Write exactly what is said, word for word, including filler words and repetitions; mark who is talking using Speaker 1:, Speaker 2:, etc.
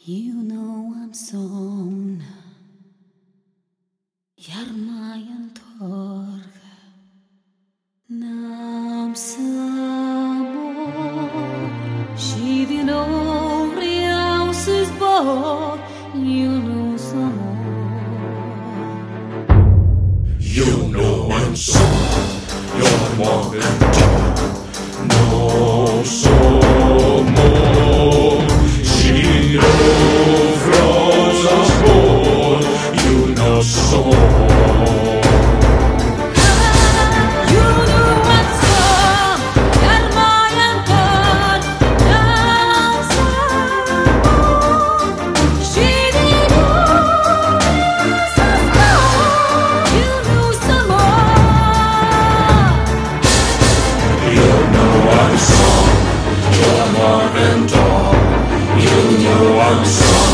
Speaker 1: You know I'm somn, iar mai întorc. N-am să mor și din nou vreau să zbor. You know să mor.
Speaker 2: You know I'm somn, iar mai întorc. N-am să mor și din nou vreau să zbor. You know să mor. I'm sorry.